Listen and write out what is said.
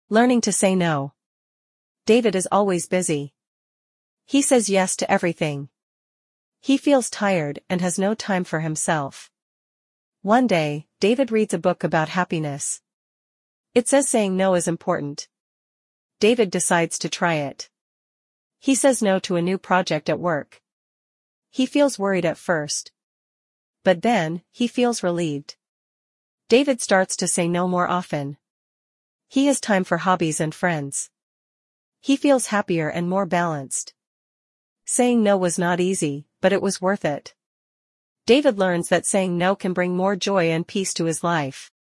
Learning to say no. David is always busy. He says yes to everything. He feels tired and has no time for himself. One day, David reads a book about happiness. It says saying no is important. David decides to try it. He says no to a new project at work. He feels worried at first. But then, he feels relieved. David starts to say no more often. He has time for hobbies and friends. He feels happier and more balanced. Saying no was not easy, but it was worth it. David learns that saying no can bring more joy and peace to his life.